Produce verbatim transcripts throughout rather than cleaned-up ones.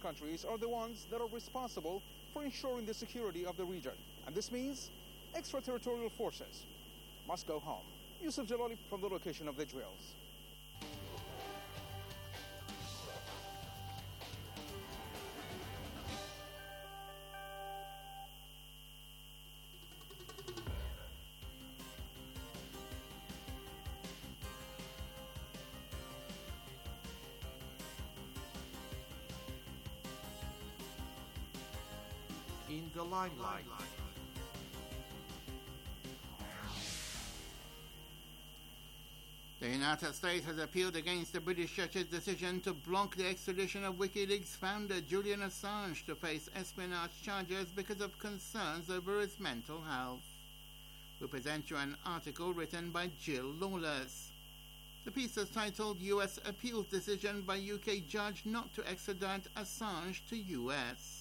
countries are the ones that are responsible for ensuring the security of the region. And this means extraterritorial forces must go home. Yusuf Jalali from the location of the drills. In the limelight. The United States has appealed against the British judge's decision to block the extradition of WikiLeaks founder Julian Assange to face espionage charges because of concerns over his mental health. We present you an article written by Jill Lawless. The piece is titled U S Appeals Decision by U K Judge Not to Extradite Assange to U S.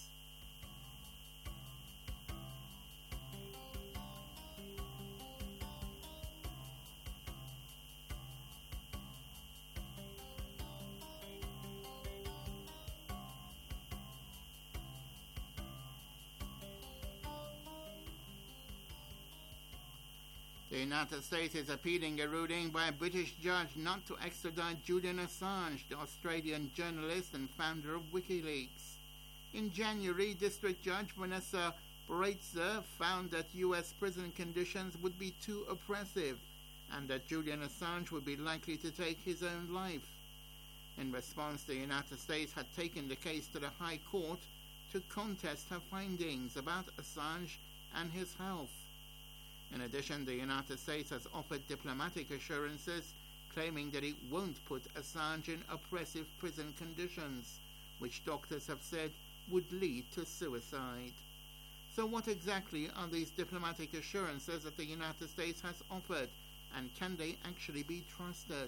The United States is appealing a ruling by a British judge not to extradite Julian Assange, the Australian journalist and founder of WikiLeaks. In January, District Judge Vanessa Breitzer found that U S prison conditions would be too oppressive and that Julian Assange would be likely to take his own life. In response, the United States had taken the case to the High Court to contest her findings about Assange and his health. In addition, the United States has offered diplomatic assurances claiming that it won't put Assange in oppressive prison conditions, which doctors have said would lead to suicide. So what exactly are these diplomatic assurances that the United States has offered, and can they actually be trusted?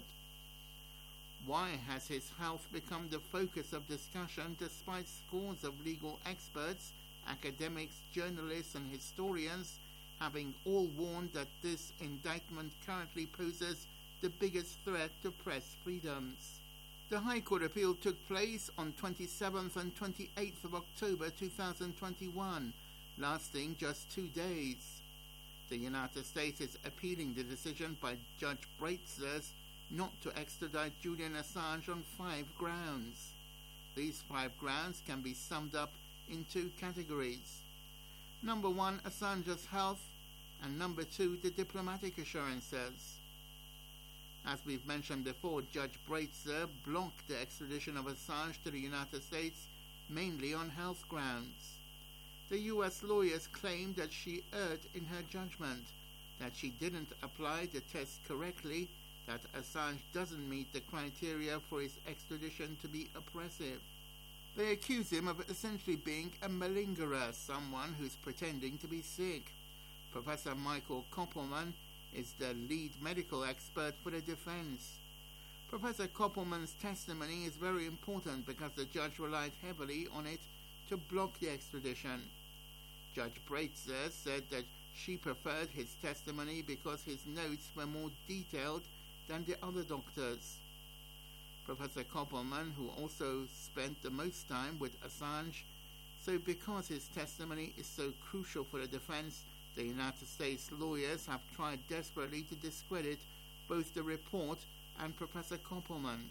Why has his health become the focus of discussion despite scores of legal experts, academics, journalists and historians having all warned that this indictment currently poses the biggest threat to press freedoms? The High Court appeal took place on twenty-seventh and twenty-eighth of October two thousand twenty-one, lasting just two days. The United States is appealing the decision by Judge Breitzer not to extradite Julian Assange on five grounds. These five grounds can be summed up in two categories. Number one, Assange's health, and number two, the diplomatic assurances. As we've mentioned before, Judge Breitzer blocked the extradition of Assange to the United States mainly on health grounds. The U S lawyers claimed that she erred in her judgment, that she didn't apply the test correctly, that Assange doesn't meet the criteria for his extradition to be oppressive. They accuse him of essentially being a malingerer, someone who's pretending to be sick. Professor Michael Koppelman is the lead medical expert for the defense. Professor Koppelman's testimony is very important because the judge relied heavily on it to block the extradition. Judge Breitzer said that she preferred his testimony because his notes were more detailed than the other doctors. Professor Koppelman, who also spent the most time with Assange, so because his testimony is so crucial for the defense, the United States lawyers have tried desperately to discredit both the report and Professor Koppelman.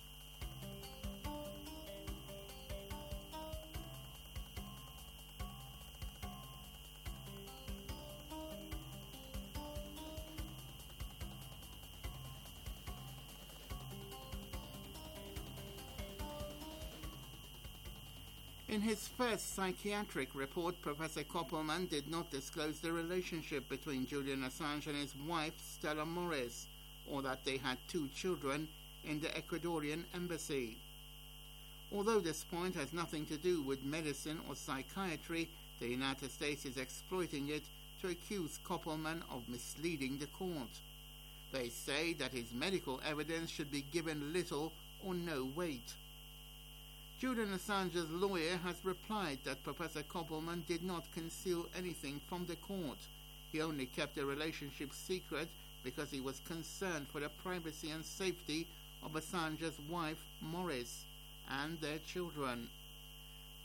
In his first psychiatric report, Professor Koppelman did not disclose the relationship between Julian Assange and his wife, Stella Morris, or that they had two children in the Ecuadorian embassy. Although this point has nothing to do with medicine or psychiatry, the United States is exploiting it to accuse Koppelman of misleading the court. They say that his medical evidence should be given little or no weight. Julian Assange's lawyer has replied that Professor Koppelman did not conceal anything from the court. He only kept the relationship secret because he was concerned for the privacy and safety of Assange's wife, Morris, and their children.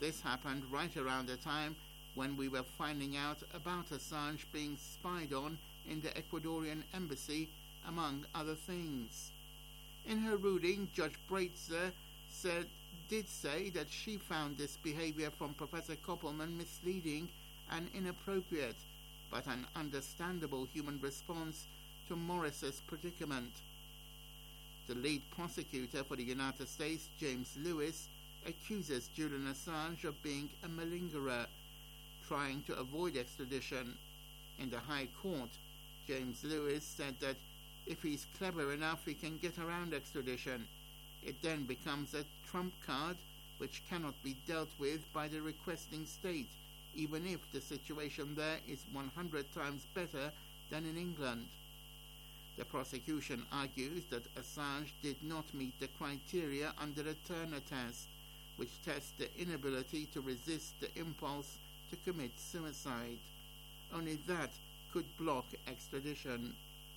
This happened right around the time when we were finding out about Assange being spied on in the Ecuadorian embassy, among other things. In her ruling, Judge Breitzer said, did say that she found this behavior from Professor Koppelman misleading and inappropriate, but an understandable human response to Morris's predicament. The lead prosecutor for the United States, James Lewis, accuses Julian Assange of being a malingerer, trying to avoid extradition. In the High Court, James Lewis said that if he's clever enough, he can get around extradition. It then becomes a trump card which cannot be dealt with by the requesting state, even if the situation there is one hundred times better than in England. The prosecution argues that Assange did not meet the criteria under the Turner test, which tests the inability to resist the impulse to commit suicide. Only that could block extradition.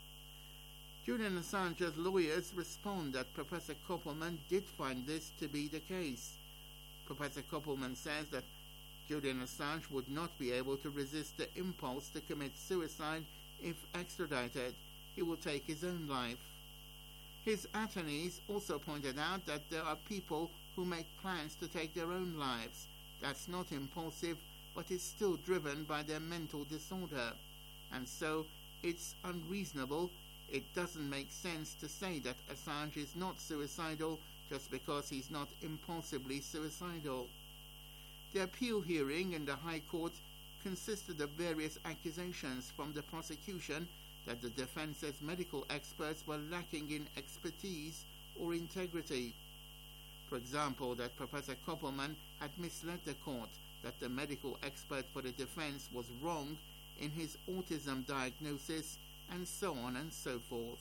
Julian Assange's lawyers respond that Professor Koppelman did find this to be the case. Professor Koppelman says that Julian Assange would not be able to resist the impulse to commit suicide if extradited. He will take his own life. His attorneys also pointed out that there are people who make plans to take their own lives. That's not impulsive, but is still driven by their mental disorder. And so it's unreasonable. It doesn't make sense to say that Assange is not suicidal just because he's not impulsively suicidal. The appeal hearing in the High Court consisted of various accusations from the prosecution that the defense's medical experts were lacking in expertise or integrity. For example, that Professor Koppelman had misled the court, that the medical expert for the defense was wrong in his autism diagnosis, and so on and so forth.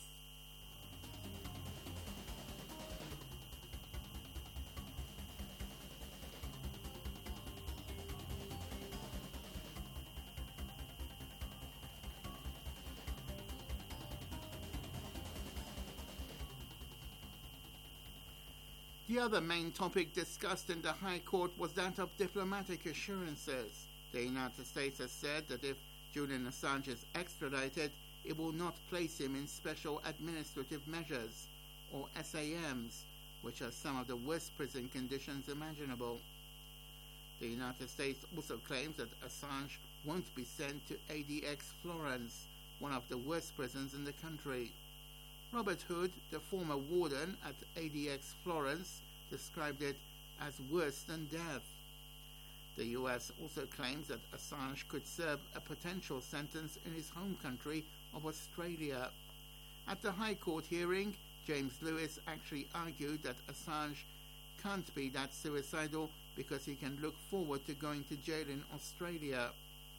The other main topic discussed in the High Court was that of diplomatic assurances. The United States has said that if Julian Assange is extradited, it will not place him in special administrative measures, or S A Ms, which are some of the worst prison conditions imaginable. The United States also claims that Assange won't be sent to A D X Florence, one of the worst prisons in the country. Robert Hood, the former warden at A D X Florence, described it as worse than death. The U S also claims that Assange could serve a potential sentence in his home country of Australia. At the High Court hearing, James Lewis actually argued that Assange can't be that suicidal because he can look forward to going to jail in Australia.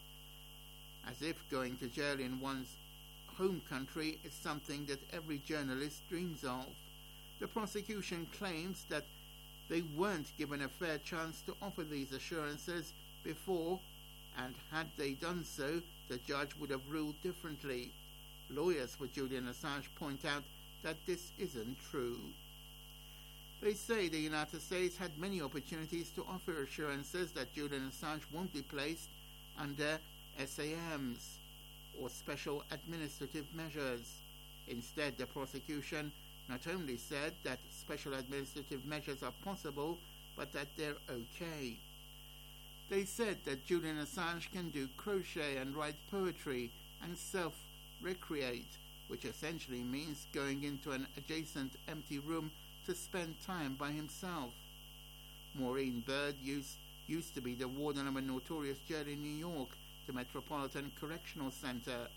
As if going to jail in one's home country is something that every journalist dreams of. The prosecution claims that they weren't given a fair chance to offer these assurances before, and had they done so, the judge would have ruled differently. Lawyers for Julian Assange point out that this isn't true. They say the United States had many opportunities to offer assurances that Julian Assange won't be placed under S A Ms or special administrative measures. Instead, the prosecution not only said that special administrative measures are possible, but that they're okay. They said that Julian Assange can do crochet and write poetry and self-recreate, which essentially means going into an adjacent empty room to spend time by himself. Maureen Bird used, used to be the warden of a notorious jail in New York, the Metropolitan Correctional Center.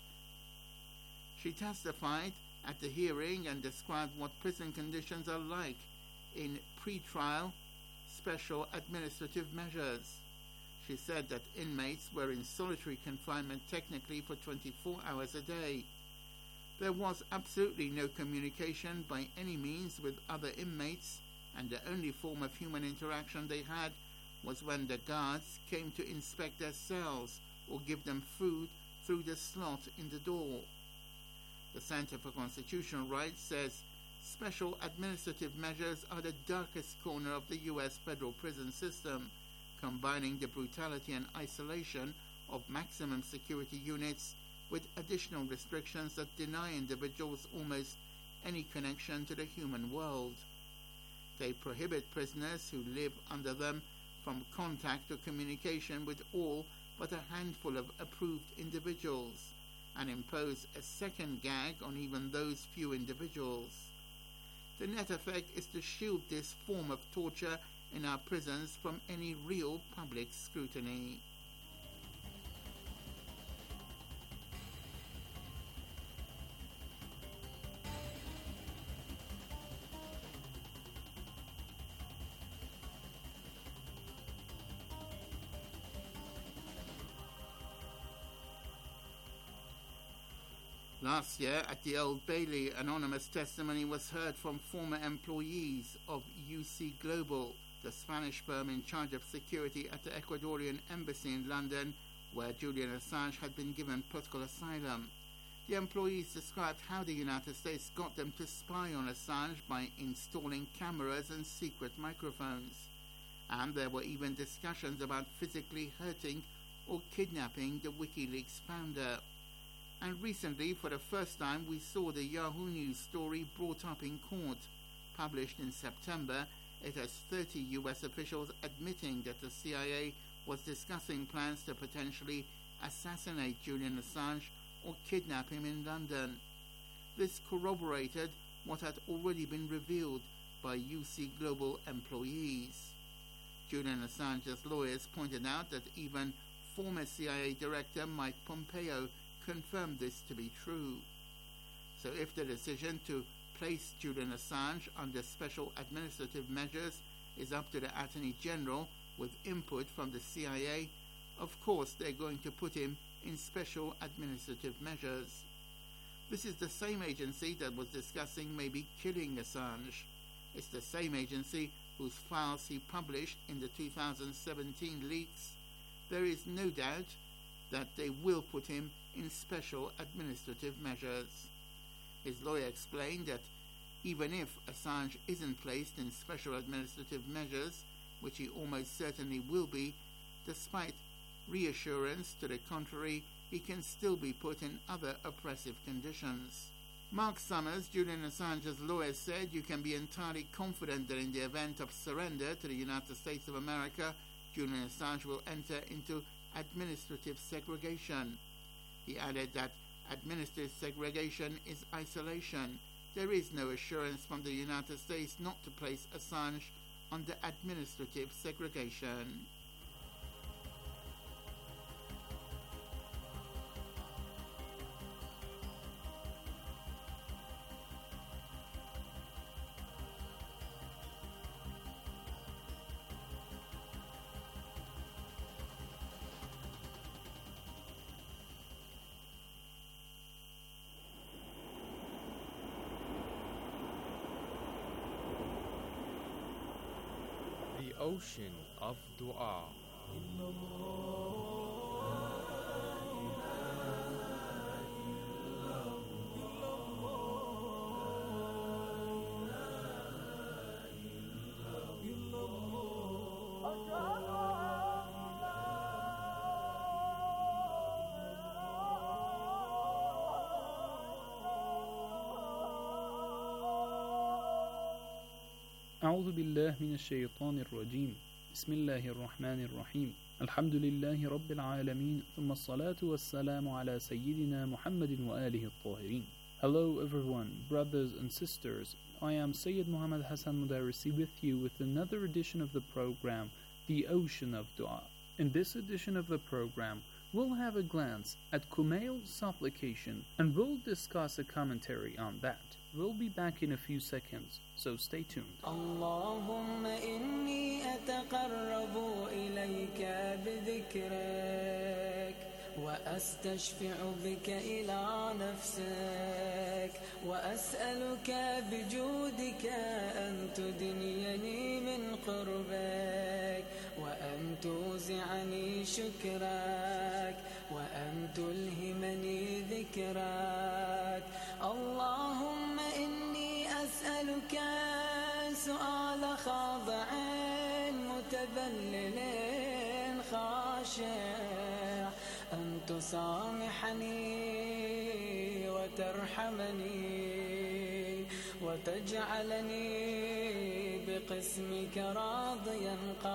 She testified at the hearing and described what prison conditions are like in pre-trial special administrative measures. She said that inmates were in solitary confinement technically for twenty-four hours a day. There was absolutely no communication by any means with other inmates, and the only form of human interaction they had was when the guards came to inspect their cells or give them food through the slot in the door. The Center for Constitutional Rights says special administrative measures are the darkest corner of the U S federal prison system, combining the brutality and isolation of maximum security units with additional restrictions that deny individuals almost any connection to the human world. They prohibit prisoners who live under them from contact or communication with all but a handful of approved individuals, and impose a second gag on even those few individuals. The net effect is to shield this form of torture in our prisons from any real public scrutiny. Last year, at the Old Bailey, anonymous testimony was heard from former employees of U C Global, the Spanish firm in charge of security at the Ecuadorian embassy in London, where Julian Assange had been given political asylum. The employees described how the United States got them to spy on Assange by installing cameras and secret microphones. And there were even discussions about physically hurting or kidnapping the WikiLeaks founder. And recently, for the first time, we saw the Yahoo News story brought up in court. Published in September, it has thirty U S officials admitting that the C I A was discussing plans to potentially assassinate Julian Assange or kidnap him in London. This corroborated what had already been revealed by U C Global employees. Julian Assange's lawyers pointed out that even former C I A Director Mike Pompeo confirmed this to be true. So if the decision to place Julian Assange under special administrative measures is up to the Attorney General with input from the C I A, of course they're going to put him in special administrative measures. This is the same agency that was discussing maybe killing Assange. It's the same agency whose files he published in the two thousand seventeen leaks. There is no doubt that they will put him in special administrative measures. His lawyer explained that even if Assange isn't placed in special administrative measures, which he almost certainly will be, despite reassurance to the contrary, he can still be put in other oppressive conditions. Mark Summers, Julian Assange's lawyer, said you can be entirely confident that in the event of surrender to the United States of America, Julian Assange will enter into administrative segregation. He added that administrative segregation is isolation. There is no assurance from the United States not to place Assange under administrative segregation. Ocean of Dua. أعوذ بالله من الشيطان الرجيم بسم الله الرحمن الرحيم الحمد لله رب العالمين ثم الصلاة والسلام على سيدنا محمد وآله الطاهرين. Hello everyone, brothers and sisters. I am Sayyid Muhammad Hassan Mudarrisi with you with another edition of the program, The Ocean of Dua. In this edition of the program, we'll have a glance at Kumail's supplication and we'll discuss a commentary on that. We'll be back in a few seconds, so stay tuned. Allahumma inni ataqarrabu ilayka bidhikrak wa astashfi'u bika ila nafsak wa as'aluka bijudika an tudniyani min qurbak wa an tuzi'ani shukrak wa an tulhimani dhikrak. Allahumma inni as'aluka su'ala khadi'in mutadhallilin خاشع أن تسامحني وترحمني وتجعلني بقسمك راضيا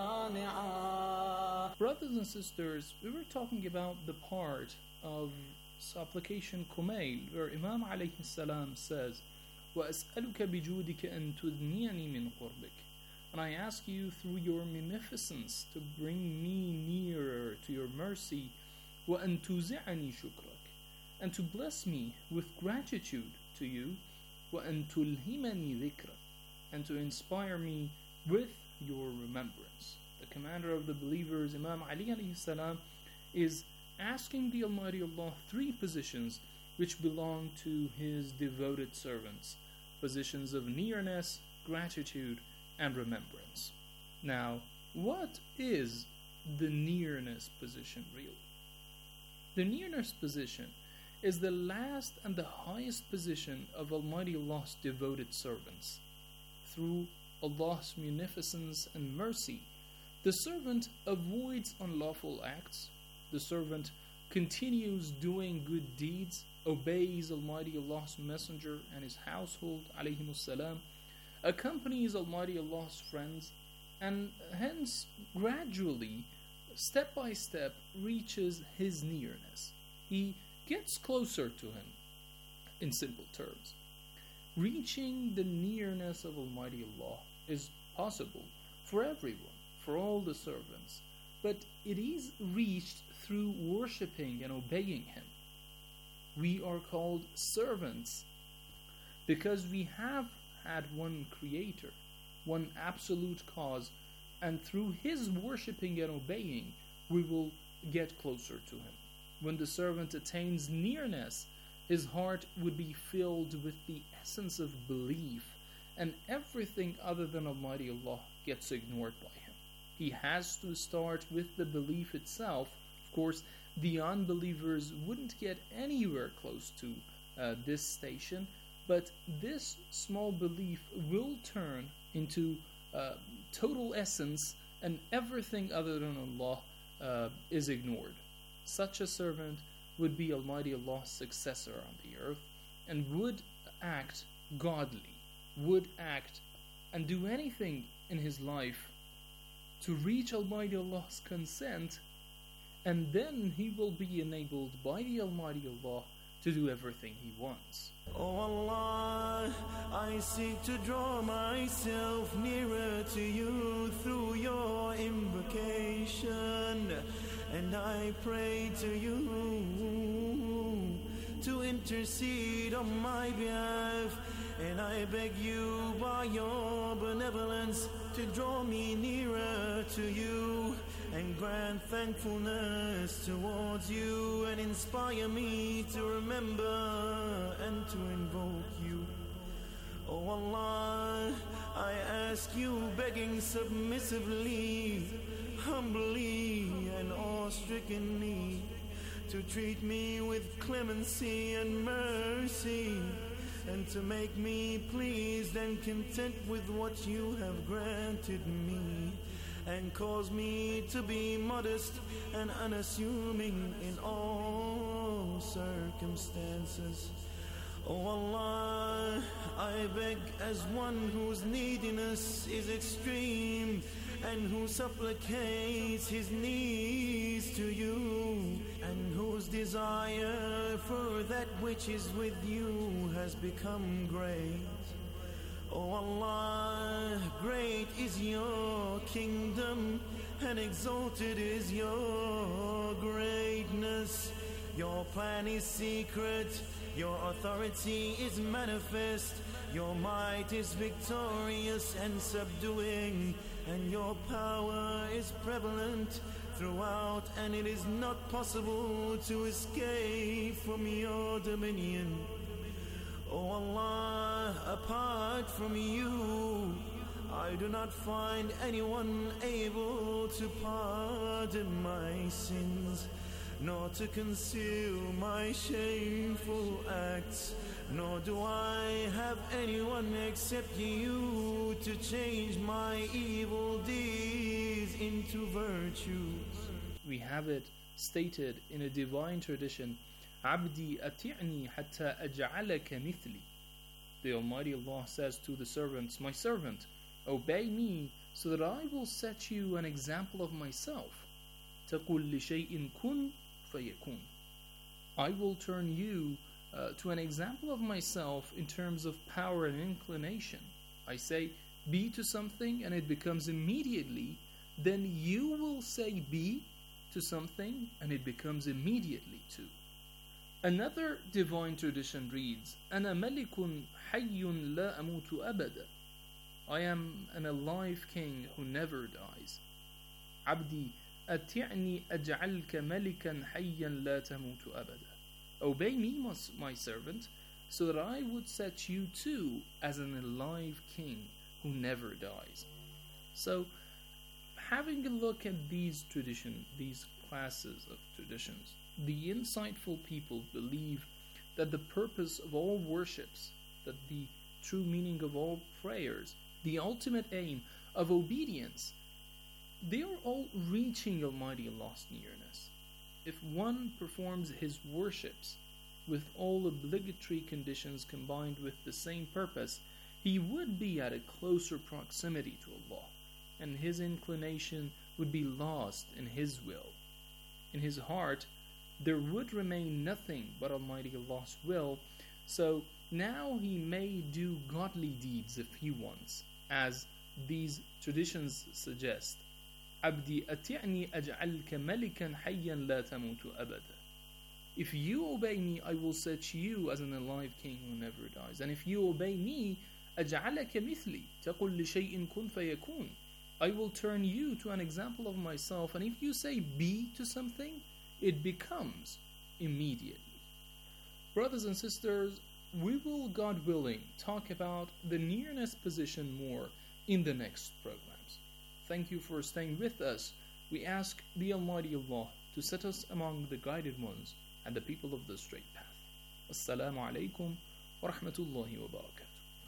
قانعا. Brothers and sisters, we were talking about the part of supplication Kumail where Imam alayhi salam says, وَأَسْأَلُكَ بِجُودِكَ أَن تُدْنِيَنِي مِنْ قُرْبِكَ, and I ask you through your munificence to bring me nearer to your mercy, وَأَن تُوزِعَنِي شُكْرَكَ, and to bless me with gratitude to you, وَأَن تُلْهِمَنِي ذِكْرَكَ, and to inspire me with your remembrance. The commander of the believers, Imam Ali alayhi salam, is asking the Almighty Allah three positions which belong to His devoted servants, positions of nearness, gratitude, and remembrance. Now, what is the nearness position really? The nearness position is the last and the highest position of Almighty Allah's devoted servants. Through Allah's munificence and mercy, the servant avoids unlawful acts, the servant continues doing good deeds, obeys Almighty Allah's Messenger and His household, alayhimus salam, accompanies Almighty Allah's friends, and hence gradually, step by step, reaches His nearness. He gets closer to Him, in simple terms. Reaching the nearness of Almighty Allah is possible for everyone, for all the servants, but it is reached through worshipping and obeying Him. We are called servants because we have had one Creator, one absolute cause, and through His worshipping and obeying, we will get closer to Him. When the servant attains nearness, his heart would be filled with the essence of belief, and everything other than Almighty Allah gets ignored by him. He has to start with the belief itself. Of course, the unbelievers wouldn't get anywhere close to uh, this station, but this small belief will turn into uh, total essence, and everything other than Allah uh, is ignored. Such a servant would be Almighty Allah's successor on the earth, and would act godly, would act and do anything in his life to reach Almighty Allah's consent, and then he will be enabled by the Almighty Allah to do everything he wants. Oh Allah, I seek to draw myself nearer to you through your invocation, and I pray to you to intercede on my behalf, and I beg you by your benevolence to draw me nearer to you and grant thankfulness towards you and inspire me to remember and to invoke you. Oh Allah, I ask you, begging submissively, humbly and awe-strickenly, to treat me with clemency and mercy, and to make me pleased and content with what you have granted me, and cause me to be modest and unassuming in all circumstances. Oh Allah, I beg as one whose neediness is extreme and who supplicates his needs to you, and whose desire for that which is with you has become great. Oh Allah, great is your kingdom and exalted is your greatness. Your plan is secret, your authority is manifest, your might is victorious and subduing, and your power is prevalent throughout, and it is not possible to escape from your dominion. Oh Allah, apart from you, I do not find anyone able to pardon my sins, nor to conceal my shameful acts, nor do I have anyone except you to change my evil deeds into virtues. we have it stated in a divine tradition, عبدي أطعني حتى أجعلك مثلي. The Almighty Allah says to the servants, my servant, obey me so that I will set you an example of myself. تقول لشيء كن فيكون. I will turn you uh, to an example of myself in terms of power and inclination. I say be to something and it becomes immediately, then you will say be to something and it becomes immediately too. Another divine tradition reads, أنا ملك حي لا أموت أبدا. I am an alive king who never dies. عبدي أطعني أجعلك ملكا حيا لا تموت أبدا. Obey me, my servant, so that I would set you too as an alive king who never dies. So, having a look at these traditions, these classes of traditions, the insightful people believe that the purpose of all worships, that the true meaning of all prayers, the ultimate aim of obedience, they are all reaching Almighty Allah's nearness. If one performs his worships with all obligatory conditions combined with the same purpose, he would be at a closer proximity to Allah, and his inclination would be lost in His will. In his heart, there would remain nothing but Almighty Allah's will, so now he may do godly deeds if he wants, as these traditions suggest. عبدي أطعني أجعلك ملكا حيا لا تموت أبدا. If you obey me, I will set you as an alive king who never dies. And if you obey me, أجعلك مثلي تقول لشيء كن فيكون. I will turn you to an example of myself, and if you say be to something, it becomes immediately. Brothers and sisters, we will, God willing, talk about the nearness position more in the next programs. Thank you for staying with us. We ask the Almighty Allah to set us among the guided ones and the people of the straight path. Assalamu alaikum wa rahmatullahi wa barakatuh.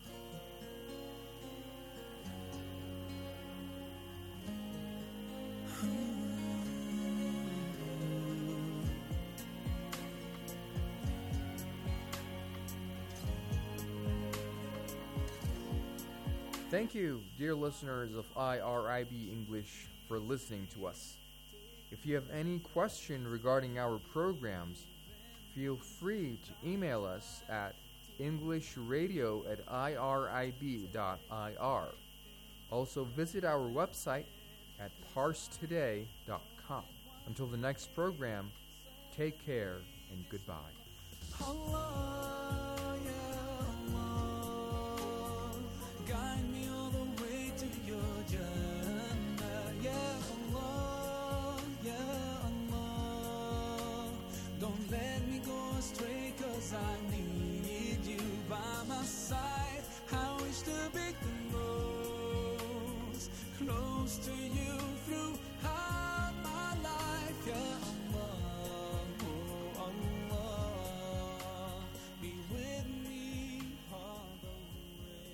Thank you, dear listeners of I R I B English, for listening to us. If you have any question regarding our programs, feel free to email us at englishradio at irib dot I R. Also visit our website at parse today dot com. Until the next program, take care and goodbye. Allah, yeah, Allah, guide me all the way to your Jannah. Yeah, Allah, yeah, Allah, don't let me go astray, 'cause I need you by my side. I wish to be close, close to you throughout my life. Yeah, Allah, oh Allah, be with me all the way.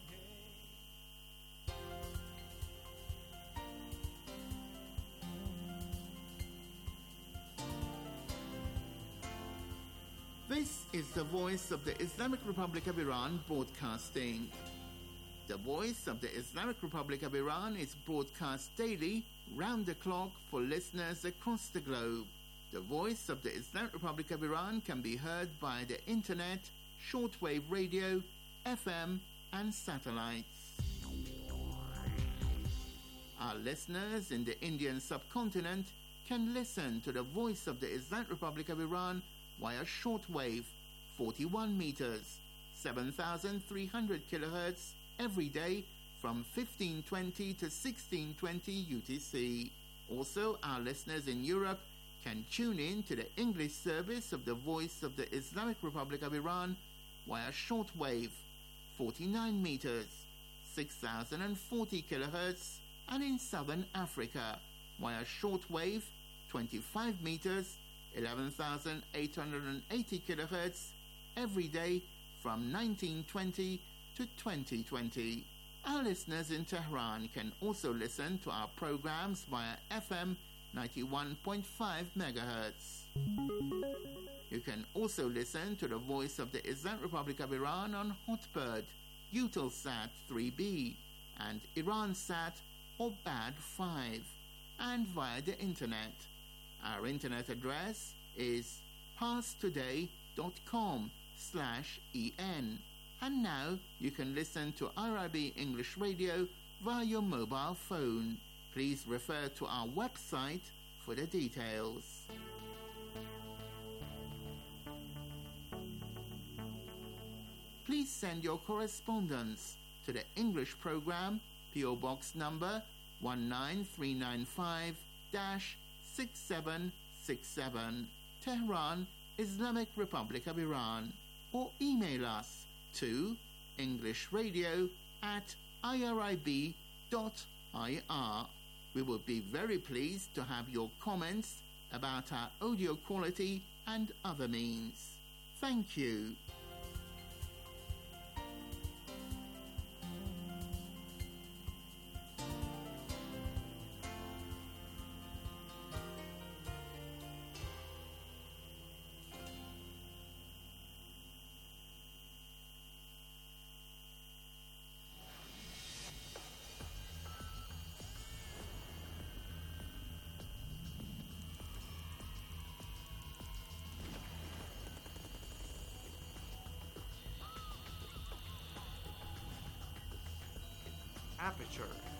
This is the voice of the Islamic Republic of Iran broadcasting. The voice of the Islamic Republic of Iran is broadcast daily, round the clock, for listeners across the globe. The voice of the Islamic Republic of Iran can be heard by the internet, shortwave radio, F M, and satellites. Our listeners in the Indian subcontinent can listen to the voice of the Islamic Republic of Iran via shortwave, forty-one meters, seven thousand three hundred kilohertz, every day from fifteen twenty to sixteen twenty U T C. Also, our listeners in Europe can tune in to the English service of the Voice of the Islamic Republic of Iran via shortwave, forty-nine meters, six thousand forty kilohertz, and in Southern Africa via shortwave, twenty-five meters, eleven thousand eight hundred eighty kilohertz, every day from nineteen twenty to twenty twenty. Our listeners in Tehran can also listen to our programs via F M ninety-one point five megahertz. You can also listen to the Voice of the Islamic Republic of Iran on Hotbird, Eutelsat three B, and Iransat or B A D five, and via the internet. Our internet address is parstoday.com slash en. And now you can listen to R I B English Radio via your mobile phone. Please refer to our website for the details. Please send your correspondence to the English program, P O Box number one nine three nine five six seven six seven, Tehran, Islamic Republic of Iran, or email us to englishradio at irib dot I R. We will be very pleased to have your comments about our audio quality and other means. Thank you. Aperture.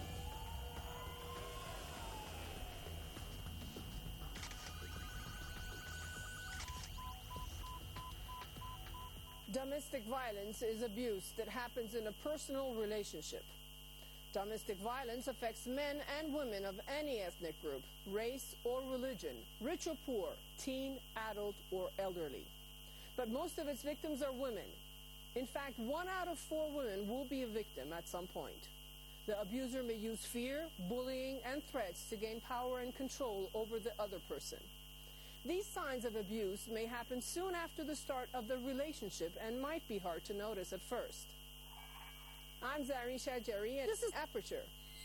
Domestic violence is abuse that happens in a personal relationship. Domestic violence affects men and women of any ethnic group, race or religion, rich or poor, teen, adult, or elderly. But most of its victims are women. In fact, one out of four women will be a victim at some point. The abuser may use fear, bullying, and threats to gain power and control over the other person. These signs of abuse may happen soon after the start of the relationship and might be hard to notice at first. I'm Zareen Shajari, and this is Aperture.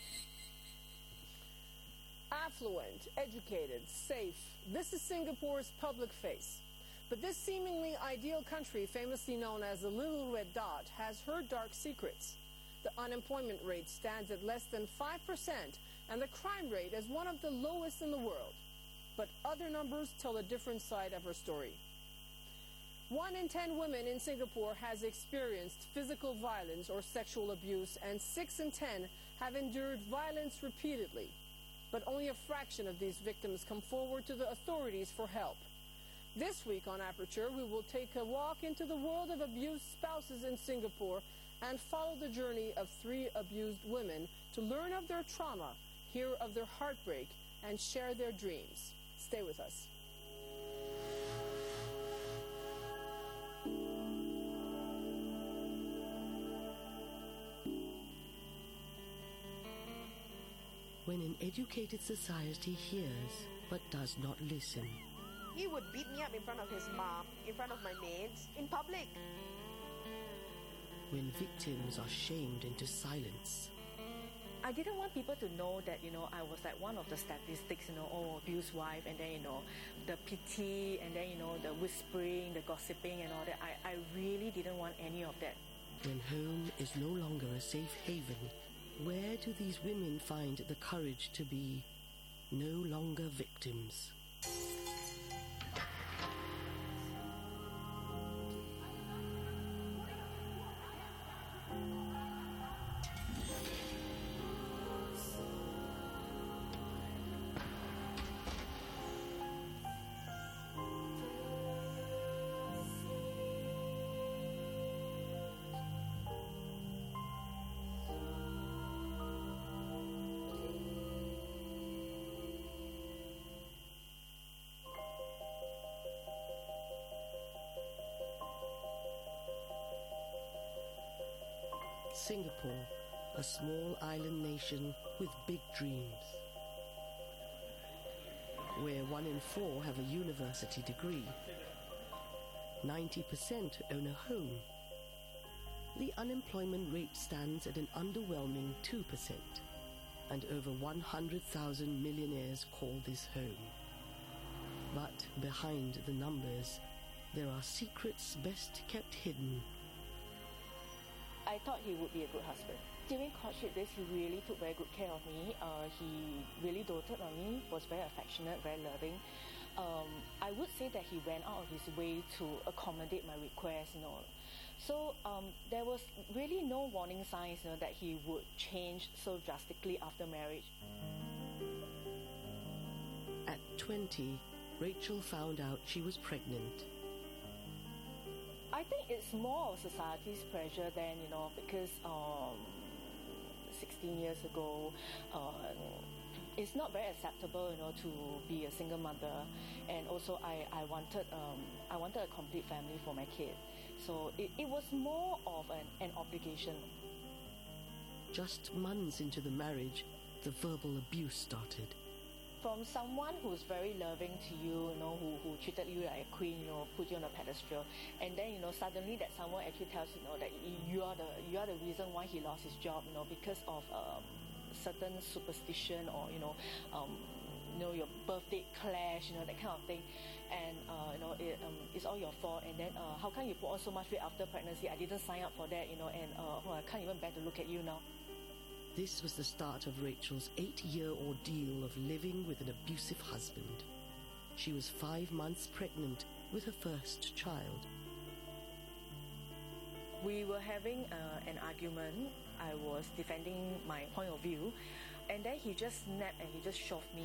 Affluent, educated, safe. This is Singapore's public face. But this seemingly ideal country, famously known as the Little Red Dot, has her dark secrets. The unemployment rate stands at less than five percent, and the crime rate is one of the lowest in the world. But other numbers tell a different side of her story. One in ten women in Singapore has experienced physical violence or sexual abuse, and six in ten have endured violence repeatedly. But only a fraction of these victims come forward to the authorities for help. This week on Aperture, we will take a walk into the world of abused spouses in Singapore and follow the journey of three abused women to learn of their trauma, hear of their heartbreak, and share their dreams. Stay with us. When an educated society hears but does not listen, he would beat me up in front of his mom, in front of my maids, in public. When victims are shamed into silence, I didn't want people to know that, you know, I was like one of the statistics, you know, oh, abused wife, and then, you know, the pity, and then, you know, the whispering, the gossiping and all that. I, I really didn't want any of that. When home is no longer a safe haven, where do these women find the courage to be no longer victims? Singapore, a small island nation with big dreams, where one in four have a university degree, ninety percent own a home. The unemployment rate stands at an underwhelming two percent, and over one hundred thousand millionaires call this home. But behind the numbers, there are secrets best kept hidden. I thought he would be a good husband. During courtship days, he really took very good care of me. Uh, he really doted on me, was very affectionate, very loving. Um, I would say that he went out of his way to accommodate my requests, you know. So um, there was really no warning signs, you know, that he would change so drastically after marriage. At twenty, Rachel found out she was pregnant. I think it's more of society's pressure than, you know, because um, sixteen years ago, uh, it's not very acceptable, you know, to be a single mother, and also I, I wanted um, I wanted a complete family for my kid, so it, it was more of an, an obligation. Just months into the marriage, the verbal abuse started. From someone who's very loving to you, you know, who, who treated you like a queen, you know, put you on a pedestal, and then, you know, suddenly that someone actually tells you, you know, that you are the you are the reason why he lost his job, you know, because of um, certain superstition, or, you know, um, you know, your birthday clash, you know, that kind of thing, and uh, you know, it, um, it's all your fault. And then uh, how come you put on so much weight after pregnancy? I didn't sign up for that, you know, and uh, oh, I can't even bear to look at you now. This was the start of Rachel's eight-year ordeal of living with an abusive husband. She was five months pregnant with her first child. We were having uh, an argument. I was defending my point of view, and then he just snapped and he just shoved me.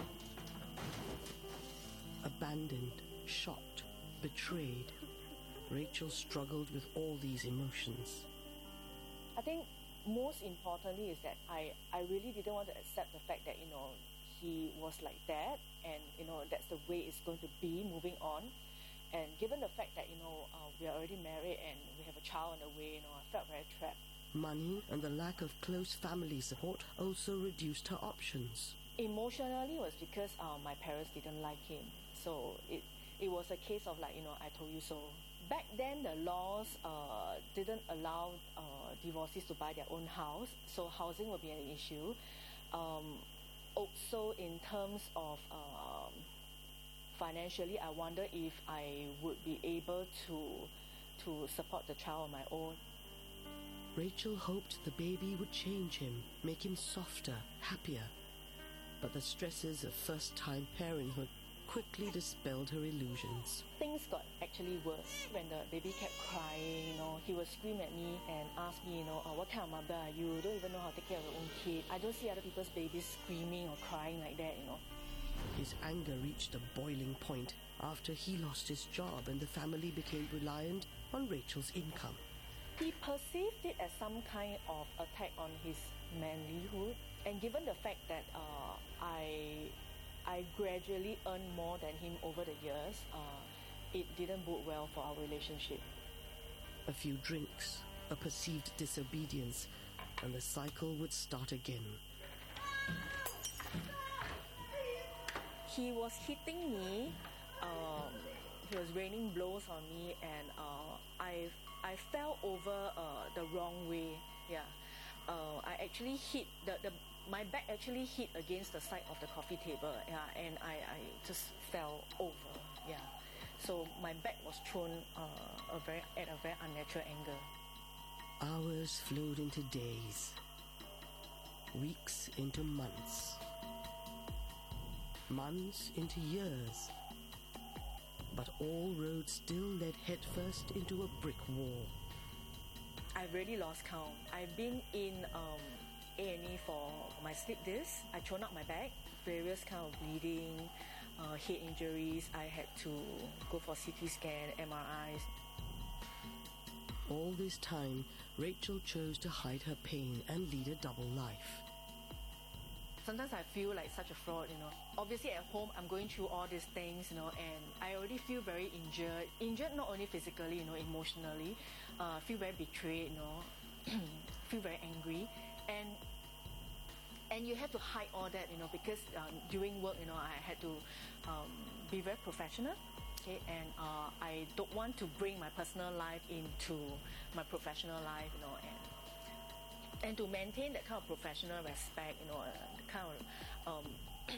Abandoned, shocked, betrayed, Rachel struggled with all these emotions. I think most importantly is that I, I really didn't want to accept the fact that, you know, he was like that, and, you know, that's the way it's going to be moving on. And given the fact that, you know, uh, we are already married and we have a child on the way, you know, I felt very trapped. Money and the lack of close family support also reduced her options. Emotionally was because uh, my parents didn't like him. So it, it was a case of like, you know, I told you so. Back then, the laws uh, didn't allow uh, divorcees to buy their own house, so housing would be an issue. Um, also, in terms of um, financially, I wonder if I would be able to to support the child on my own. Rachel hoped the baby would change him, make him softer, happier. But the stresses of first-time parenthood quickly dispelled her illusions. Things got actually worse. When the baby kept crying, you know, he would scream at me and ask me, you know, oh, what kind of mother are you? Don't even know how to take care of your own kid. I don't see other people's babies screaming or crying like that, you know. His anger reached a boiling point after he lost his job and the family became reliant on Rachel's income. He perceived it as some kind of attack on his manlyhood, and given the fact that uh, I I gradually earned more than him over the years, uh, it didn't bode well for our relationship. A few drinks, a perceived disobedience, and the cycle would start again. He was hitting me, um, he was raining blows on me, and uh, I I fell over uh, the wrong way. Yeah, uh, I actually hit the the. My back actually hit against the side of the coffee table, yeah, and I, I just fell over, yeah. So my back was thrown uh, a very, at a very unnatural angle. Hours flowed into days, weeks into months, months into years. But all roads still led headfirst into a brick wall. I really lost count. I've been in um, A and E for my slip disc. I torn up my back, various kind of bleeding, uh, head injuries. I had to go for C T scan, M R Is. All this time, Rachel chose to hide her pain and lead a double life. Sometimes I feel like such a fraud, you know. Obviously at home, I'm going through all these things, you know, and I already feel very injured. Injured not only physically, you know, emotionally. Uh, feel very betrayed, you know. Feel very angry. And and you have to hide all that, you know, because um, during work, you know, I had to um, be very professional. Okay, and uh, I don't want to bring my personal life into my professional life, you know, and and to maintain that kind of professional respect, you know, uh, the kind of um,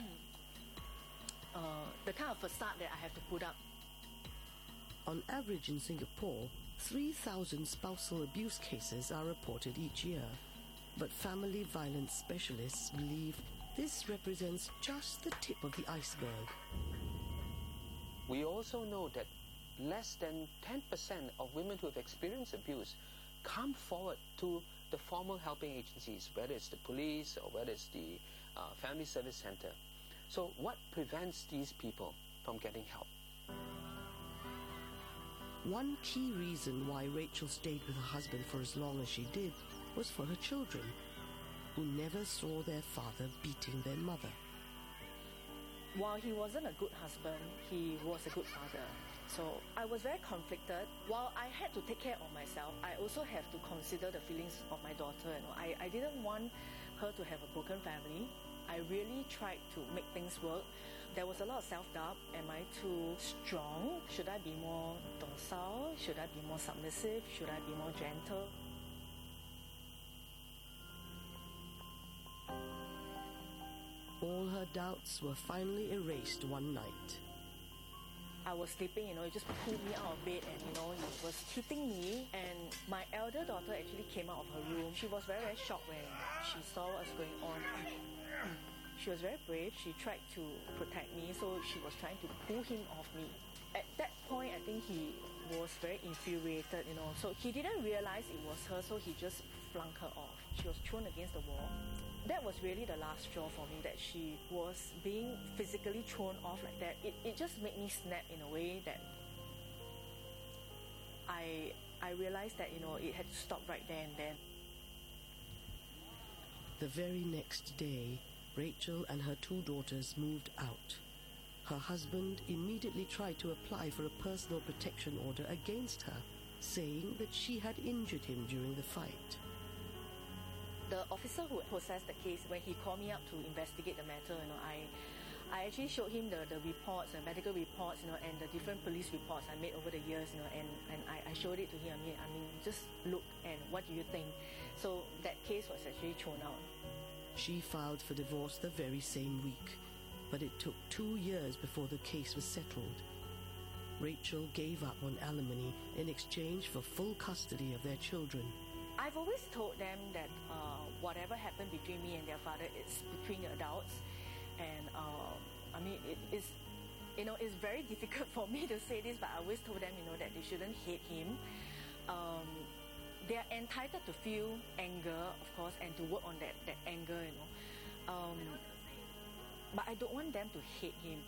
uh, the kind of facade that I have to put up. On average in Singapore, three thousand spousal abuse cases are reported each year. But family violence specialists believe this represents just the tip of the iceberg. We also know that less than ten percent of women who have experienced abuse come forward to the formal helping agencies, whether it's the police or whether it's the uh, family service center. So what prevents these people from getting help? One key reason why Rachel stayed with her husband for as long as she did was for her children, who never saw their father beating their mother. While he wasn't a good husband, he was a good father. So I was very conflicted. While I had to take care of myself, I also have to consider the feelings of my daughter. You know, I, I didn't want her to have a broken family. I really tried to make things work. There was a lot of self-doubt. Am I too strong? Should I be more docile? Should I be more submissive? Should I be more gentle? All her doubts were finally erased one night. I was sleeping, you know, he just pulled me out of bed and, you know, he was hitting me. And my elder daughter actually came out of her room. She was very, very shocked when she saw what was going on. She was very brave. She tried to protect me, so she was trying to pull him off me. At that point, I think he was very infuriated, you know. So he didn't realize it was her, so he just flung her off. She was thrown against the wall. That was really the last straw for me, that she was being physically thrown off like that. It, it just made me snap in a way that I, I realized that, you know, it had to stop right there and then. The very next day, Rachel and her two daughters moved out. Her husband immediately tried to apply for a personal protection order against her, saying that she had injured him during the fight. The officer who processed the case, when he called me up to investigate the matter, you know, I, I actually showed him the, the reports, the medical reports, you know, and the different police reports I made over the years, you know, and, and I, I showed it to him. I mean, I mean, just look and what do you think? So that case was actually thrown out. She filed for divorce the very same week, but it took two years before the case was settled. Rachel gave up on alimony in exchange for full custody of their children. I've always told them that uh, whatever happened between me and their father is between adults, and uh, I mean it is, you know, it's very difficult for me to say this, but I always told them, you know, that they shouldn't hate him. Um, they are entitled to feel anger, of course, and to work on that that anger, you know. Um, but I don't want them to hate him.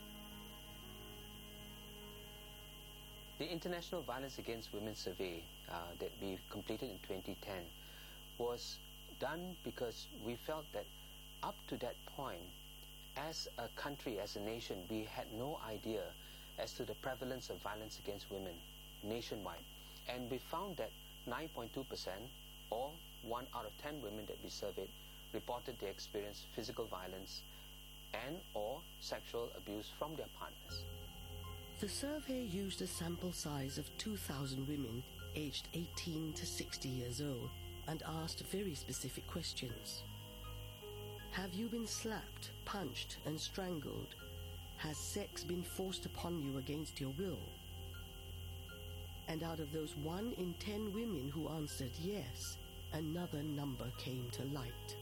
The International Violence Against Women survey uh, that we completed in twenty ten was done because we felt that up to that point, as a country, as a nation, we had no idea as to the prevalence of violence against women nationwide. And we found that nine point two percent, or one out of ten women that we surveyed, reported they experienced physical violence and or sexual abuse from their partners. The survey used a sample size of two thousand women aged eighteen to sixty years old and asked very specific questions. Have you been slapped, punched, and strangled? Has sex been forced upon you against your will? And out of those one in ten women who answered yes, another number came to light.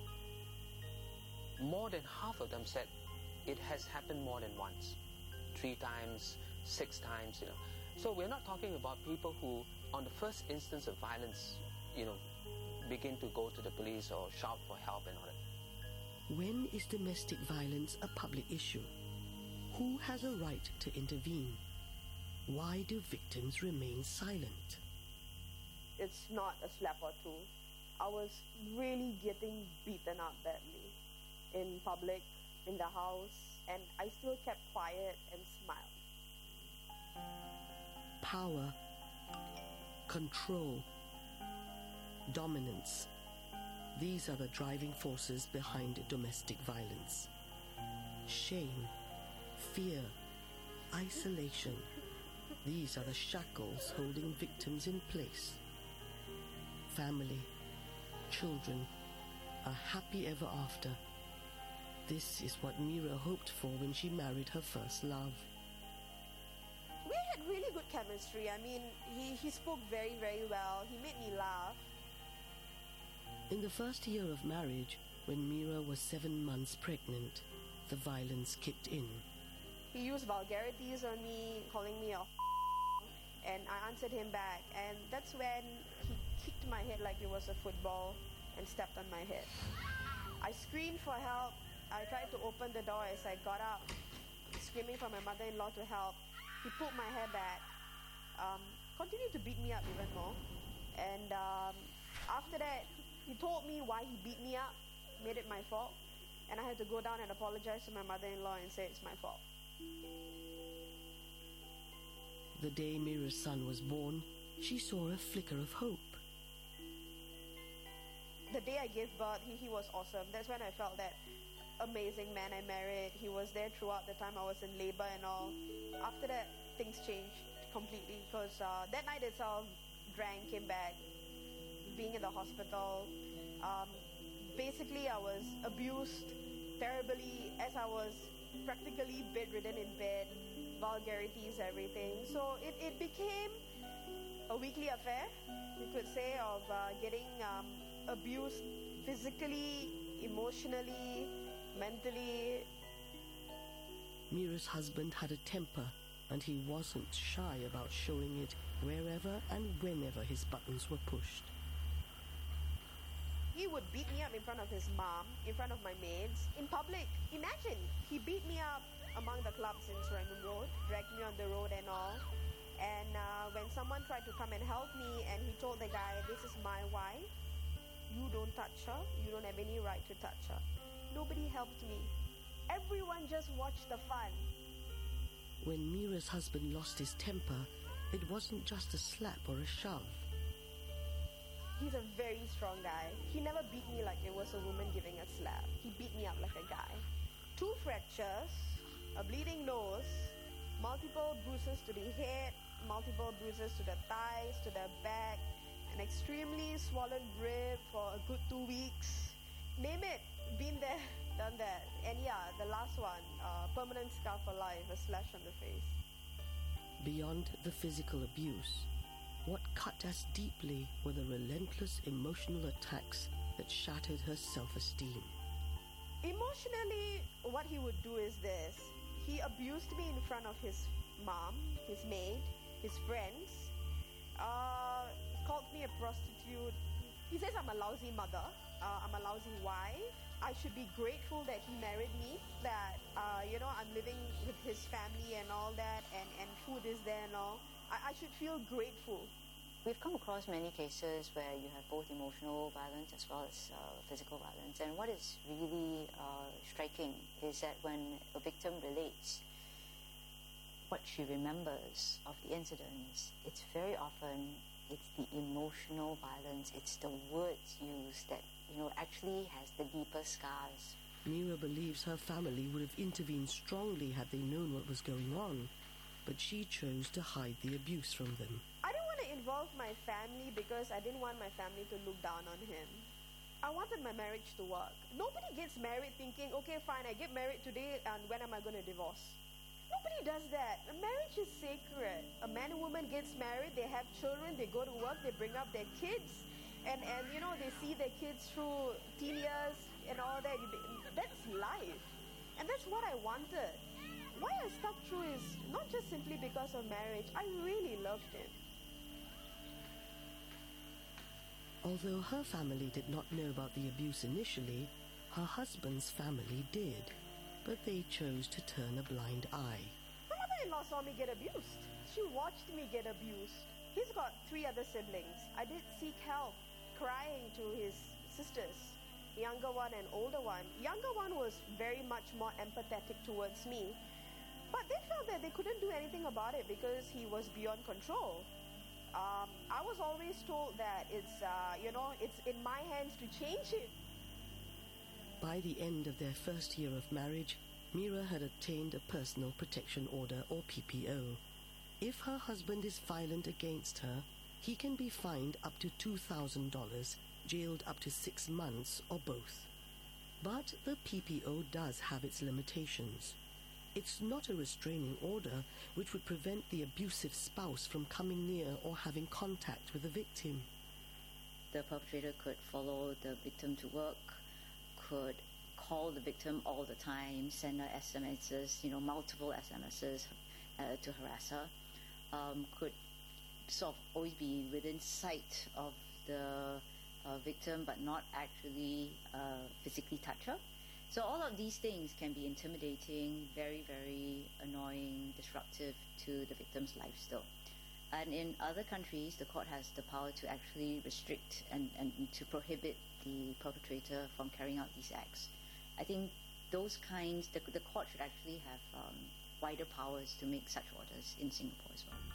More than half of them said it has happened more than once. Three times, six times, you know. So we're not talking about people who, on the first instance of violence, you know, begin to go to the police or shout for help and all that. When is domestic violence a public issue? Who has a right to intervene? Why do victims remain silent? It's not a slap or two. I was really getting beaten up badly in public, in the house, and I still kept quiet and smiled. Power, control, dominance. These are the driving forces behind domestic violence. Shame, fear, isolation. These are the shackles holding victims in place. Family, children, a happy ever after. This is what Mira hoped for when she married her first love. We had really good chemistry. I mean, he, he spoke very, very well. He made me laugh. In the first year of marriage, when Mira was seven months pregnant, the violence kicked in. He used vulgarities on me, calling me a and I answered him back. And that's when he kicked my head like it was a football and stepped on my head. I screamed for help. I tried to open the door as I got up, screaming for my mother-in-law to help. He pulled my hair back, um, continued to beat me up even more. And um, after that, he told me why he beat me up, made it my fault. And I had to go down and apologize to my mother-in-law and say it's my fault. The day Mira's son was born, she saw a flicker of hope. The day I gave birth, he, he was awesome. That's when I felt that amazing man I married. He was there throughout the time I was in labor and all. After that, things changed completely because uh, that night itself, Drang came back, being in the hospital. Um, basically, I was abused terribly as I was practically bedridden in bed, vulgarities, everything. So it, it became a weekly affair, you could say, of uh, getting um, abused physically, emotionally, mentally. Mira's husband had a temper, and he wasn't shy about showing it wherever and whenever his buttons were pushed. He would beat me up in front of his mom, in front of my maids, in public. Imagine, he beat me up among the clubs in Serangoon Road, dragged me on the road and all. And uh, when someone tried to come and help me, and he told the guy, this is my wife, you don't touch her, you don't have any right to touch her. Nobody helped me. Everyone just watched the fun. When Mira's husband lost his temper, it wasn't just a slap or a shove. He's a very strong guy. He never beat me like it was a woman giving a slap. He beat me up like a guy. Two fractures, a bleeding nose, multiple bruises to the head, multiple bruises to the thighs, to the back, an extremely swollen rib for a good two weeks. Name it, been there, done that. And yeah, the last one, uh, permanent scar for life, a slash on the face. Beyond the physical abuse, what cut us deeply were the relentless emotional attacks that shattered her self-esteem. Emotionally, what he would do is this. He abused me in front of his mom, his maid, his friends. Uh, called me a prostitute. He says I'm a lousy mother. Uh, I'm a lousy wife. I should be grateful that he married me, that, uh, you know, I'm living with his family and all that, and, and food is there and all. I, I should feel grateful. We've come across many cases where you have both emotional violence as well as uh, physical violence. And what is really uh, striking is that when a victim relates what she remembers of the incidents, it's very often it's the emotional violence, it's the words used that, you know, actually has the deeper scars. Mira believes her family would have intervened strongly had they known what was going on, but she chose to hide the abuse from them. I didn't want to involve my family because I didn't want my family to look down on him. I wanted my marriage to work. Nobody gets married thinking, okay, fine, I get married today, and when am I going to divorce? Nobody does that. A marriage is sacred. A man and woman gets married, they have children, they go to work, they bring up their kids, and, and you know, they see their kids through teen years and all that. That's life. And that's what I wanted. Why I stuck through is not just simply because of marriage. I really loved him. Although her family did not know about the abuse initially, her husband's family did. But they chose to turn a blind eye. My mother-in-law saw me get abused. She watched me get abused. He's got three other siblings. I did seek help, crying to his sisters, younger one and older one. Younger one was very much more empathetic towards me. But they felt that they couldn't do anything about it because he was beyond control. Um, I was always told that it's, uh, you know, it's in my hands to change it. By the end of their first year of marriage, Mira had obtained a personal protection order, or P P O. If her husband is violent against her, he can be fined up to two thousand dollars jailed up to six months, or both. But the P P O does have its limitations. It's not a restraining order which would prevent the abusive spouse from coming near or having contact with the victim. The perpetrator could follow the victim to work, could call the victim all the time, send her S M Ses, you know, multiple S M Ses uh, to harass her, um, could sort of always be within sight of the uh, victim but not actually uh, physically touch her. So all of these things can be intimidating, very, very annoying, disruptive to the victim's life still. And in other countries, the court has the power to actually restrict and, and to prohibit the perpetrator from carrying out these acts. I think those kinds, the, the court should actually have um, wider powers to make such orders in Singapore as well.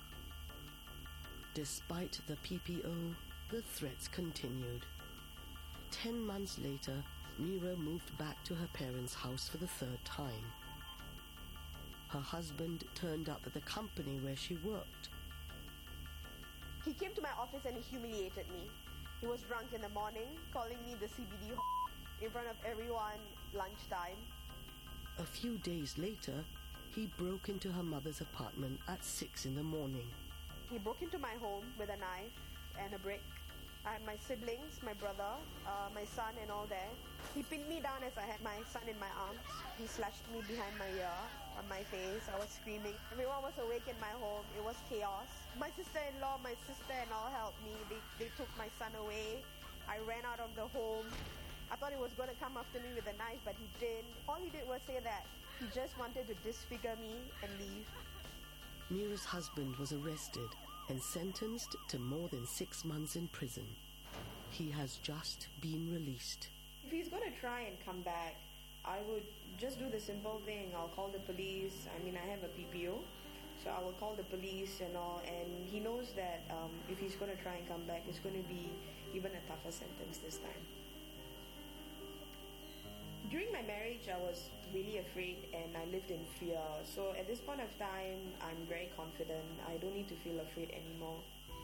Despite the P P O, the threats continued. Ten months later, Mira moved back to her parents' house for the third time. Her husband turned up at the company where she worked. He came to my office and he humiliated me. He was drunk in the morning, calling me the C B D in front of everyone lunchtime. A few days later, he broke into her mother's apartment at six in the morning. He broke into my home with a knife and a brick. I had my siblings, my brother, uh, my son and all there. He pinned me down as I had my son in my arms. He slashed me behind my ear, on my face. I was screaming. Everyone was awake in my home. It was chaos. My sister-in-law, my sister-in-law helped me. They, they took my son away. I ran out of the home. I thought he was going to come after me with a knife, but he didn't. All he did was say that he just wanted to disfigure me and leave. Mira's husband was arrested and sentenced to more than six months in prison. He has just been released. If he's going to try and come back, I would just do the simple thing. I'll call the police. I mean, I have a P P O, so I will call the police and all. And he knows that um, if he's going to try and come back, it's going to be even a tougher sentence this time. During my marriage, I was really afraid and I lived in fear. So at this point of time, I'm very confident. I don't need to feel afraid anymore.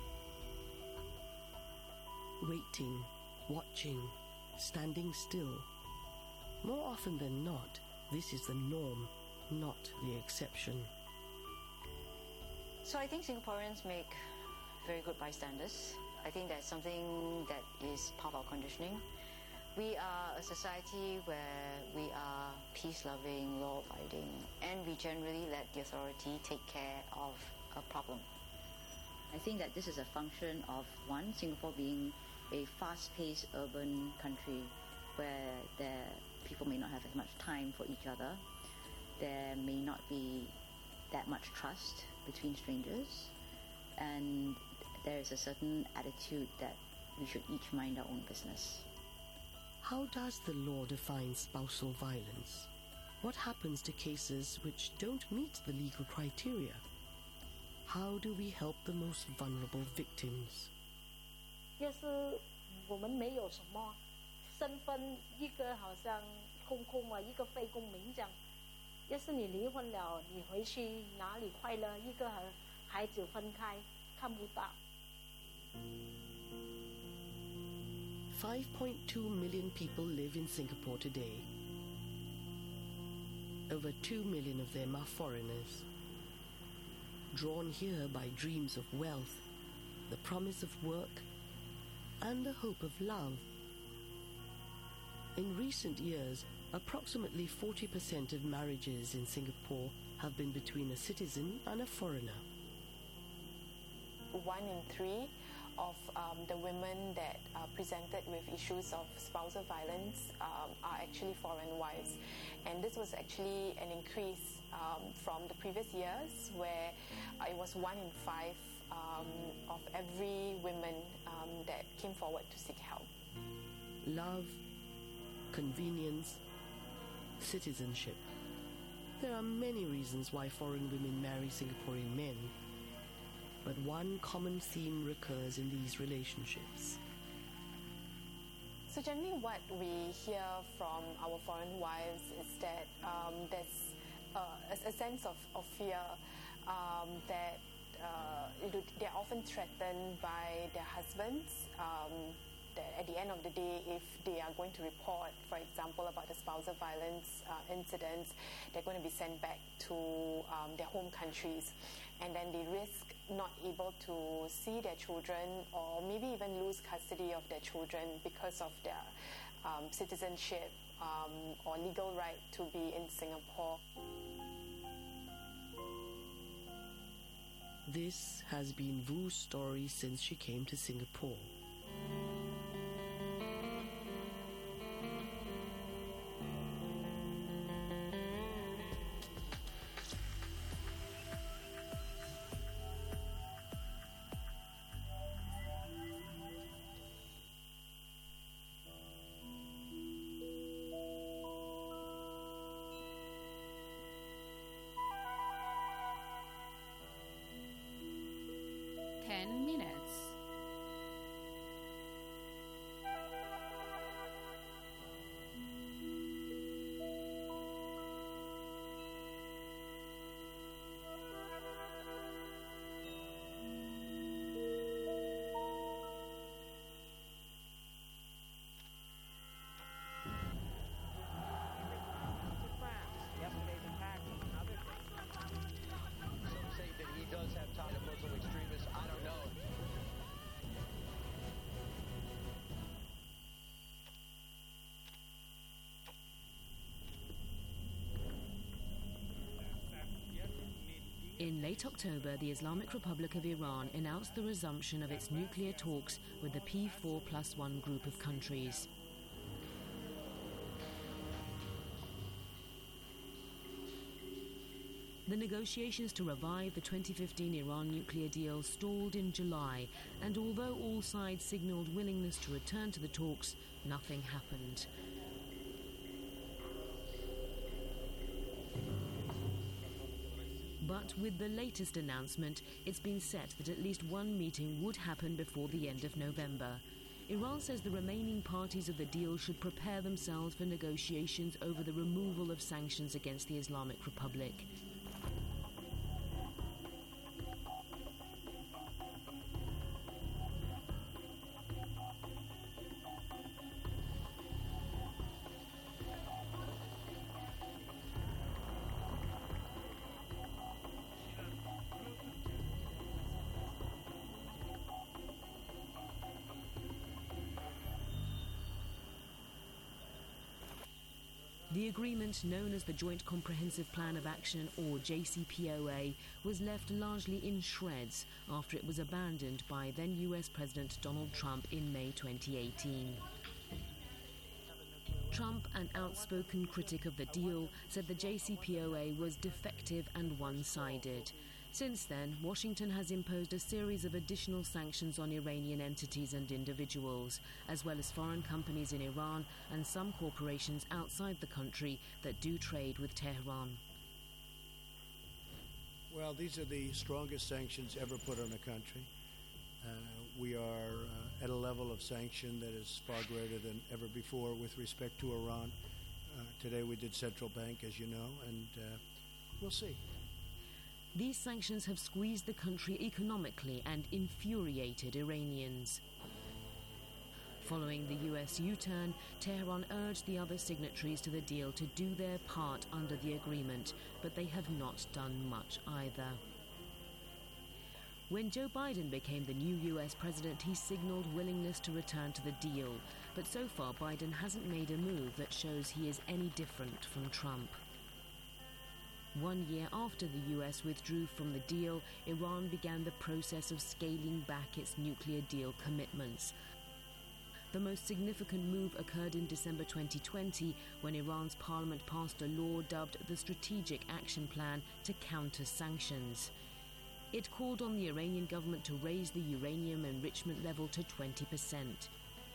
Waiting, watching, standing still. More often than not, this is the norm, not the exception. So I think Singaporeans make very good bystanders. I think that's something that is part of our conditioning. We are a society where we are peace-loving, law-abiding, and we generally let the authority take care of a problem. I think that this is a function of, one, Singapore being a fast-paced urban country where there, people may not have as much time for each other. There may not be that much trust between strangers, and there is a certain attitude that we should each mind our own business. How does the law define spousal violence? What happens to cases which don't meet the legal criteria? How do we help the most vulnerable victims? 要是我们没有什么身份，一个好像公公啊，一个非公民这样。要是你离婚了，你回去哪里快乐？一个和孩子分开，看不到。 five point two million people live in Singapore today. Over two million of them are foreigners, drawn here by dreams of wealth, the promise of work, and the hope of love. In recent years, approximately forty percent of marriages in Singapore have been between a citizen and a foreigner. One in three of um, the women that are presented with issues of spousal violence um, are actually foreign wives. And this was actually an increase um, from the previous years, where uh, it was one in five um, of every women um, that came forward to seek help. Love, convenience, citizenship. There are many reasons why foreign women marry Singaporean men, but one common theme recurs in these relationships. So generally what we hear from our foreign wives is that um, there's uh, a, a sense of, of fear, um, that uh, they're often threatened by their husbands, um, that at the end of the day, if they are going to report, for example, about the spousal violence uh, incidents, they're going to be sent back to um, their home countries. And then they risk not able to see their children or maybe even lose custody of their children because of their um, citizenship um, or legal right to be in Singapore. This has been Vu's story since she came to Singapore. ten minutes. Yesterday's attack was another thing. Some say that he does have ties to Muslim extremists. I don't know. In late October, the Islamic Republic of Iran announced the resumption of its nuclear talks with the P four plus one group of countries. The negotiations to revive the twenty fifteen Iran nuclear deal stalled in July, and although all sides signaled willingness to return to the talks, nothing happened. But with the latest announcement, it's been set that at least one meeting would happen before the end of November. Iran says the remaining parties of the deal should prepare themselves for negotiations over the removal of sanctions against the Islamic Republic. The agreement, known as the Joint Comprehensive Plan of Action, or J C P O A, was left largely in shreds after it was abandoned by then U S President Donald Trump in May twenty eighteen. Trump, an outspoken critic of the deal, said the J C P O A was defective and one-sided. Since then, Washington has imposed a series of additional sanctions on Iranian entities and individuals, as well as foreign companies in Iran and some corporations outside the country that do trade with Tehran. Well, these are the strongest sanctions ever put on a country. Uh, we are uh, at a level of sanction that is far greater than ever before with respect to Iran. Uh, today we did central bank, as you know, and uh, we'll see. These sanctions have squeezed the country economically and infuriated Iranians. Following the U S U-turn, Tehran urged the other signatories to the deal to do their part under the agreement, but they have not done much either. When Joe Biden became the new U S president, he signaled willingness to return to the deal, but so far Biden hasn't made a move that shows he is any different from Trump. One year after the U S withdrew from the deal, Iran began the process of scaling back its nuclear deal commitments. The most significant move occurred in December twenty twenty, when Iran's parliament passed a law dubbed the Strategic Action Plan to counter sanctions. It called on the Iranian government to raise the uranium enrichment level to twenty percent.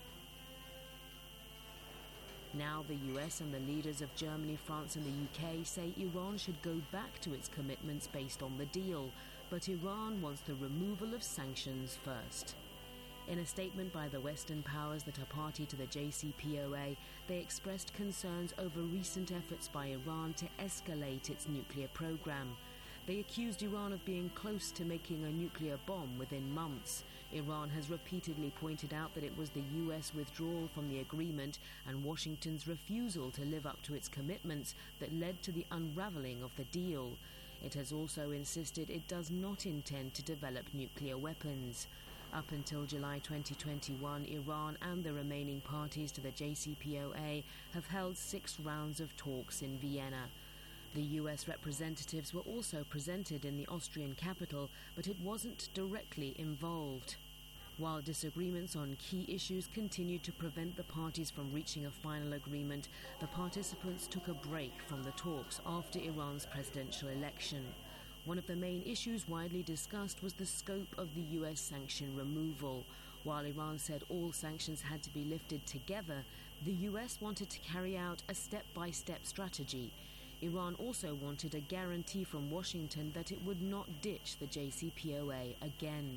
Now the U S and the leaders of Germany, France and the U K say Iran should go back to its commitments based on the deal, but Iran wants the removal of sanctions first. In a statement by the Western powers that are party to the J C P O A, they expressed concerns over recent efforts by Iran to escalate its nuclear program. They accused Iran of being close to making a nuclear bomb within months. Iran has repeatedly pointed out that it was the U S withdrawal from the agreement and Washington's refusal to live up to its commitments that led to the unraveling of the deal. It has also insisted it does not intend to develop nuclear weapons. Up until July twenty twenty-one, Iran and the remaining parties to the J C P O A have held six rounds of talks in Vienna. The U S representatives were also presented in the Austrian capital, but it wasn't directly involved. While disagreements on key issues continued to prevent the parties from reaching a final agreement, the participants took a break from the talks after Iran's presidential election. One of the main issues widely discussed was the scope of the U S sanction removal. While Iran said all sanctions had to be lifted together, the U S wanted to carry out a step-by-step strategy. Iran also wanted a guarantee from Washington that it would not ditch the J C P O A again.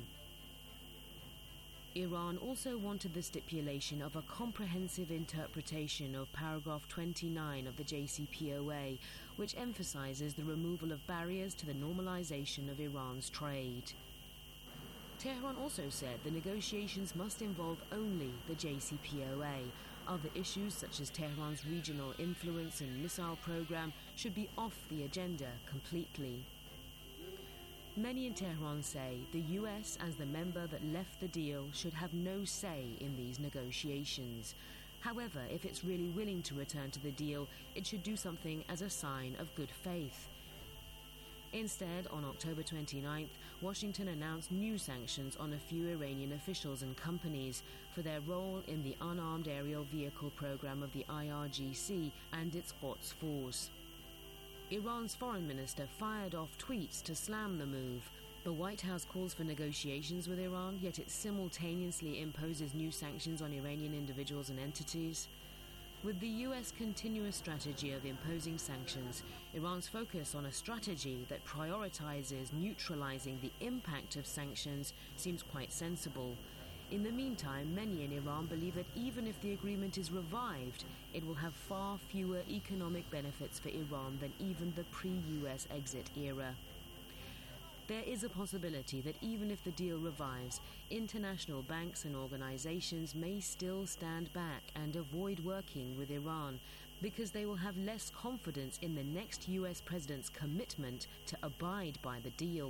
Iran also wanted the stipulation of a comprehensive interpretation of paragraph twenty-nine of the J C P O A, which emphasizes the removal of barriers to the normalization of Iran's trade. Tehran also said the negotiations must involve only the J C P O A. Other issues such as Tehran's regional influence and missile program should be off the agenda completely. Many in Tehran say the U S, as the member that left the deal, should have no say in these negotiations. However, if it's really willing to return to the deal, it should do something as a sign of good faith. Instead, on October twenty-ninth, Washington announced new sanctions on a few Iranian officials and companies for their role in the unarmed aerial vehicle program of the I R G C and its Quds force. Iran's foreign minister fired off tweets to slam the move. The White House calls for negotiations with Iran, yet it simultaneously imposes new sanctions on Iranian individuals and entities. With the U S continuous strategy of imposing sanctions, Iran's focus on a strategy that prioritizes neutralizing the impact of sanctions seems quite sensible. In the meantime, many in Iran believe that even if the agreement is revived, it will have far fewer economic benefits for Iran than even the pre-U S exit era. There is a possibility that even if the deal revives, international banks and organizations may still stand back and avoid working with Iran because they will have less confidence in the next U S president's commitment to abide by the deal.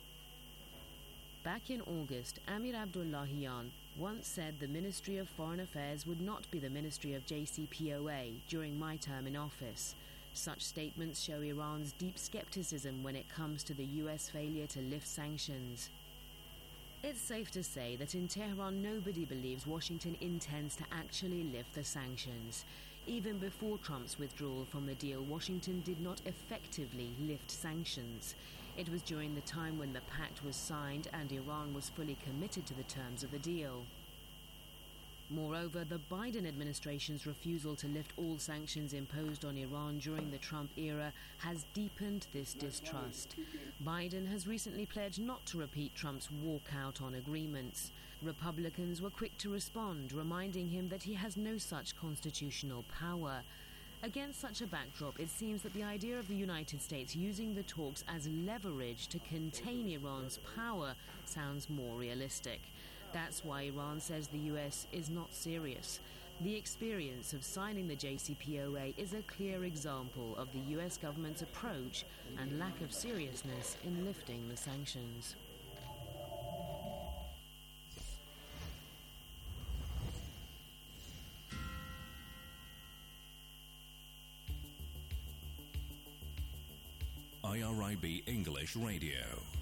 Back in August, Amir Abdullahian once said the Ministry of Foreign Affairs would not be the Ministry of J C P O A during my term in office. Such statements show Iran's deep skepticism when it comes to the U S failure to lift sanctions. It's safe to say that in Tehran nobody believes Washington intends to actually lift the sanctions. Even before Trump's withdrawal from the deal, Washington did not effectively lift sanctions. It was during the time when the pact was signed and Iran was fully committed to the terms of the deal. Moreover, the Biden administration's refusal to lift all sanctions imposed on Iran during the Trump era has deepened this distrust. Biden has recently pledged not to repeat Trump's walkout on agreements. Republicans were quick to respond, reminding him that he has no such constitutional power. Against such a backdrop, it seems that the idea of the United States using the talks as leverage to contain Iran's power sounds more realistic. That's why Iran says the U S is not serious. The experience of signing the J C P O A is a clear example of the U S government's approach and lack of seriousness in lifting the sanctions. I R I B English Radio.